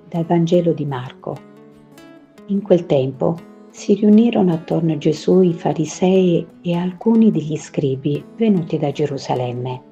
dal Vangelo di Marco. In quel tempo si riunirono attorno a Gesù i farisei e alcuni degli scribi venuti da Gerusalemme.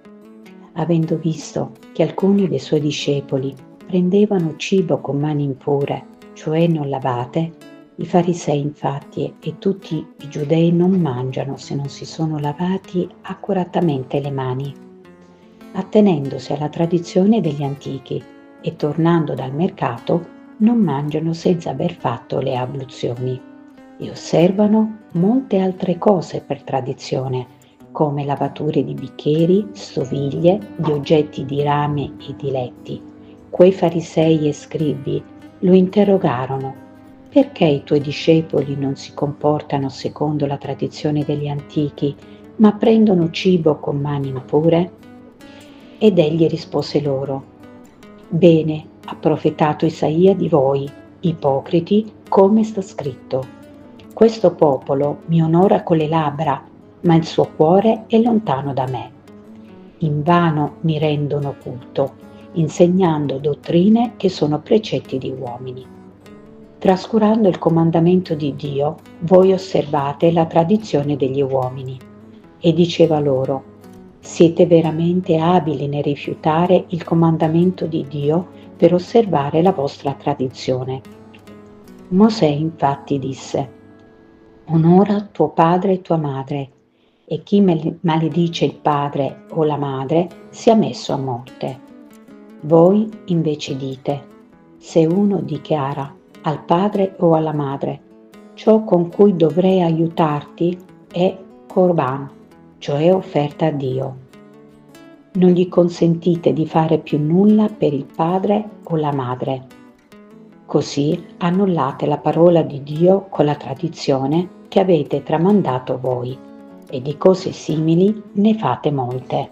Avendo visto che alcuni dei suoi discepoli prendevano cibo con mani impure, cioè non lavate, i farisei infatti e tutti i giudei non mangiano se non si sono lavati accuratamente le mani, attenendosi alla tradizione degli antichi e tornando dal mercato non mangiano senza aver fatto le abluzioni e osservano molte altre cose per tradizione, come lavature di bicchieri, stoviglie, di oggetti di rame e di letti. Quei farisei e scribi lo interrogarono: perché i tuoi discepoli non si comportano secondo la tradizione degli antichi, ma prendono cibo con mani impure? Ed egli rispose loro: bene ha profetato Isaia di voi, ipocriti, come sta scritto: questo popolo mi onora con le labbra, ma il suo cuore è lontano da me. Invano mi rendono culto, insegnando dottrine che sono precetti di uomini. Trascurando il comandamento di Dio, voi osservate la tradizione degli uomini. E diceva loro: siete veramente abili nel rifiutare il comandamento di Dio per osservare la vostra tradizione. Mosè infatti disse: onora tuo padre e tua madre, e chi maledice il padre o la madre sia messo a morte. Voi invece dite: se uno dichiara al padre o alla madre: ciò con cui dovrei aiutarti è Corban, cioè offerta a Dio, non gli consentite di fare più nulla per il padre o la madre. Così annullate la parola di Dio con la tradizione che avete tramandato voi, e di cose simili ne fate molte.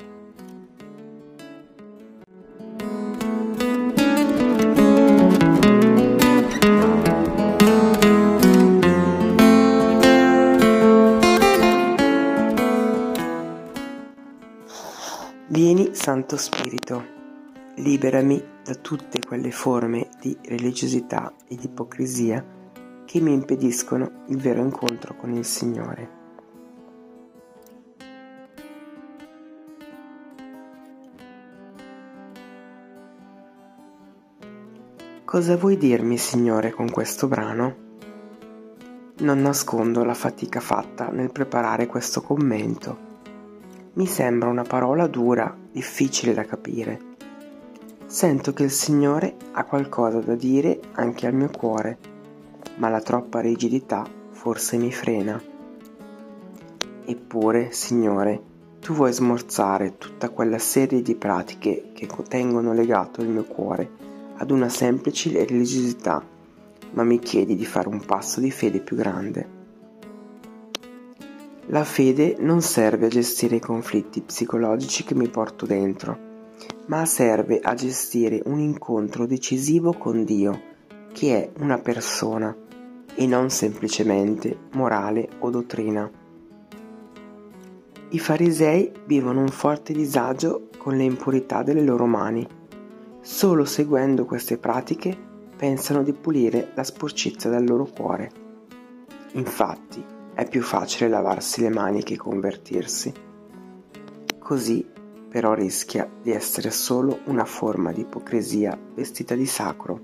Vieni, Santo Spirito, liberami da tutte quelle forme di religiosità ed ipocrisia che mi impediscono il vero incontro con il Signore. Cosa vuoi dirmi, Signore, con questo brano? Non nascondo la fatica fatta nel preparare questo commento. Mi sembra una parola dura, difficile da capire. Sento che il Signore ha qualcosa da dire anche al mio cuore, ma la troppa rigidità forse mi frena. Eppure, Signore, Tu vuoi smorzare tutta quella serie di pratiche che tengono legato il mio cuore ad una semplice religiosità, ma mi chiedi di fare un passo di fede più grande. La fede non serve a gestire i conflitti psicologici che mi porto dentro, ma serve a gestire un incontro decisivo con Dio, che è una persona e non semplicemente morale o dottrina. I farisei vivono un forte disagio con le impurità delle loro mani. Solo seguendo queste pratiche pensano di pulire la sporcizia dal loro cuore. Infatti, è più facile lavarsi le mani che convertirsi. Così, però, rischia di essere solo una forma di ipocrisia vestita di sacro.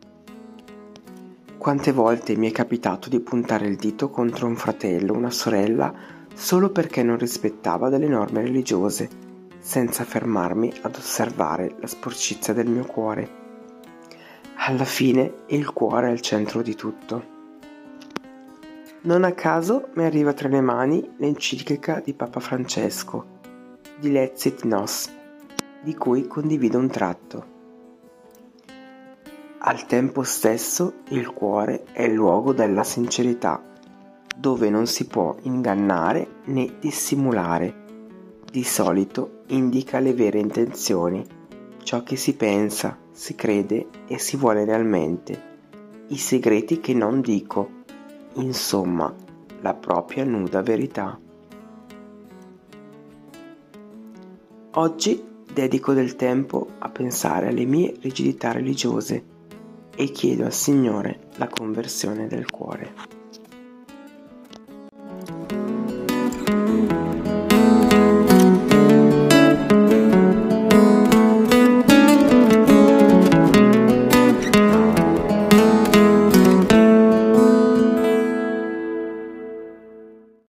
Quante volte mi è capitato di puntare il dito contro un fratello o una sorella solo perché non rispettava delle norme religiose, senza fermarmi ad osservare la sporcizia del mio cuore. Alla fine, il cuore è il centro di tutto. Non a caso mi arriva tra le mani l'enciclica di Papa Francesco, Dilecit Nos, di cui condivido un tratto. Al tempo stesso il cuore è il luogo della sincerità, dove non si può ingannare né dissimulare. Di solito indica le vere intenzioni, ciò che si pensa, si crede e si vuole realmente, i segreti che non dico. Insomma, la propria nuda verità. Oggi dedico del tempo a pensare alle mie rigidità religiose, e chiedo al Signore la conversione del cuore.